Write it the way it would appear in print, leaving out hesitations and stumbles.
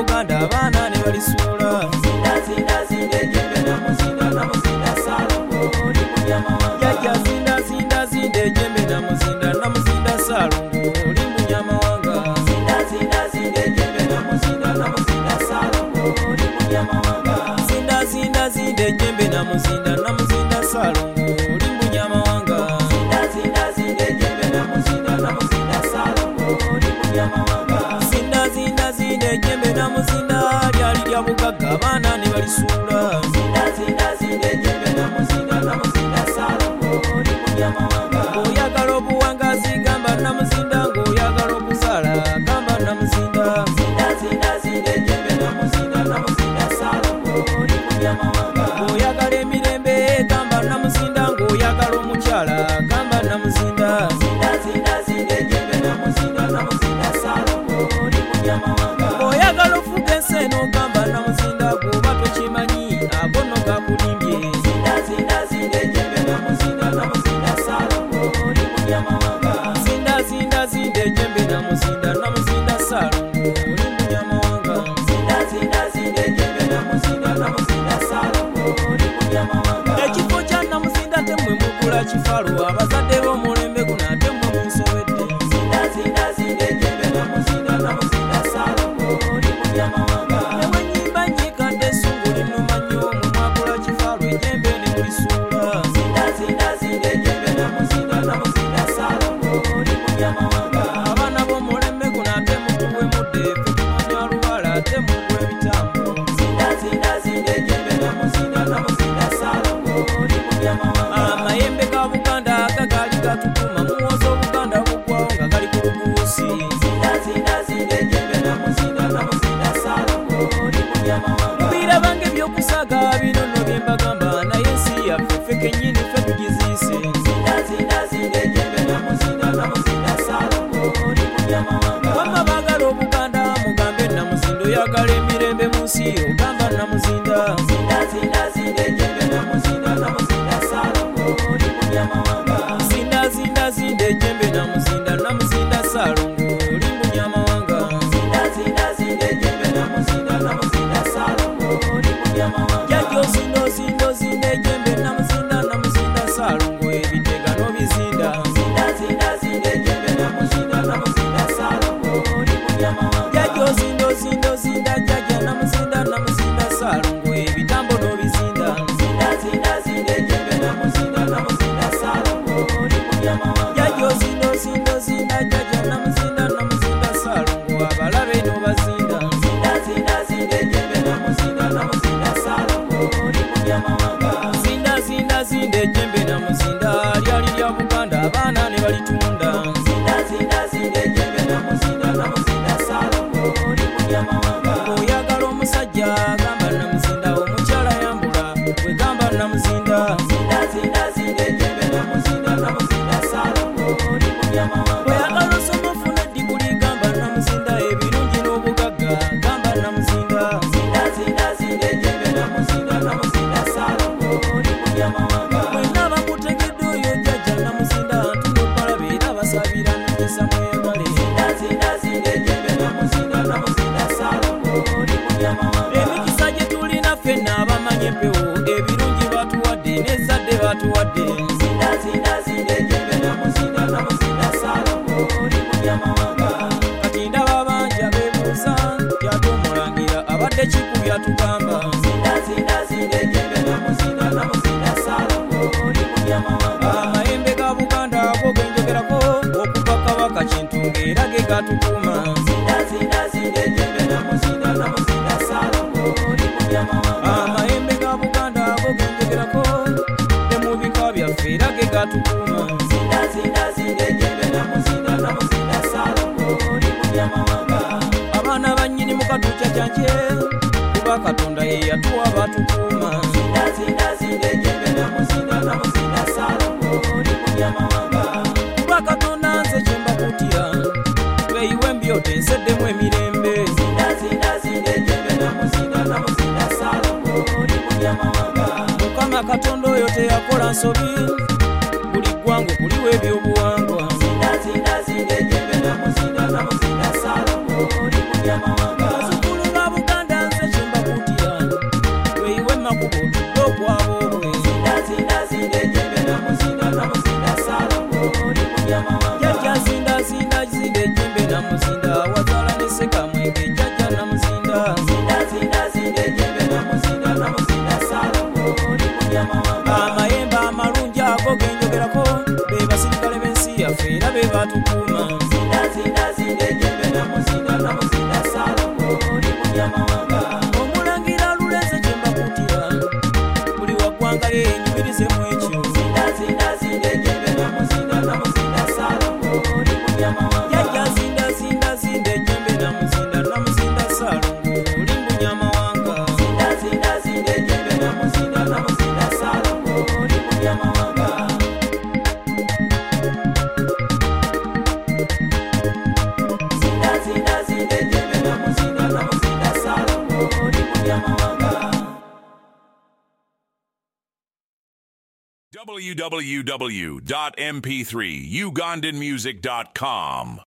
Buganda abaana ne balisuula. Jjajja zinda ejjembe namuzinda Ssaalongo oli munyamawanga. Zinda zinda ejjembe namuzinda Ssaalongo oli munyamawanga. Zinda ejjembe namuzinda lyali lya bugagga abaana ne balisuula. Ng'oyagala obuwangazi gamba namuzinda, ng'oyagala okuzaala gamba namuzinda. Ng'oyagala emirembe gamba namuzinda, ng'oyagala omukyala gamba namuzinda. Ng'oyagala ofuga ensi eno gamba namuzinda, gw'oba tokimanyi ago nno gakulimbye. Zinda ejjembe namuzinda Ssaalongo oli munyamawanga. Ekifo kya namuzinda temmwe mugula kifalo, abazadde b'omulembe guno ate mmwe munsobedde. Newenyimba nnyikadde essungu linnuma nnyo, mwe mwagula kifalo ejjembe ne mulisuula. Abaana b'omulembe guno ate mutuwe mudde, ffe tunoonya luwala ate mugwa ebitambo. Amayembe ga Buganda agagali gatukuma, muwooza Obuganda buggwawo nga gali ku lubuusi. Mubiraba ng'ebyokusaaga bino nno bye mbagamba, naye ensi yaffe ffe kennyini ffe tugiziise. Wamma baagala Obuganda mugambe namuzinda, oyagala emirembe mu nsi ogamba namuzinda. Zinda ejjembe namuzinda Ssaalongo oli munyamawanga. Jjajja ozinda ejjembe namuzinda Ssaalongo ebitega n'obizinda. Jjajja ozinda jjajja namuzinda Ssaalongo ebitambo n'obizinda. Jjajja ozinda jjajja namuzinda Ssaalongo abalabe n'obazinda. Zinda ejjembe namuzinda lyali lya Buganda abaana ne balitunda. Ng'oyagala omusajja gamba namuzinda, omukyala yambula bwe gamba namuzinda. Oyagala osoma ofuna eddiguli gamba namuzinda, ebirungi n'obugagga gamba namuzinda. Mwenna bamutegedde oyo jjajja namuzinda, ntunda obbalabe era basabira n'ekisa mweyagale. Emikisa gye tulina ffenna abamanyi empewo, ebirungi batuwadde n'ezzadde batuwadde. Kati ndaba bangi abeebuuza nti ate omulangira abadde kikubya tugamba. Amayembe ga Buganda ago genjogerako, okuva Kabaka Kintu ng'era ge gatukuuma. Amayembe ga Buganda ago genjogerako, ne mu bika byaffe era ge gatukuuma. Abaana bannyini mu katuukya kyanje, kuba Katonda ye yatuwa batukuuma. Kuba Katonda nze kye mbakutira, tweyiwe mbyote nseddemu emirembe. Mukama Katonda oyo teyakola nsobi, buli ggwanga okuliwa ebyobuwangwa. Bazzukulu ba omulangira lulenze gye mbakutira buli waggwanga lyenyumirizemu ekyo jajja zinda ejjembe namuzinda Saalongo oli munyamawanga www.mp3ugandanmusic.com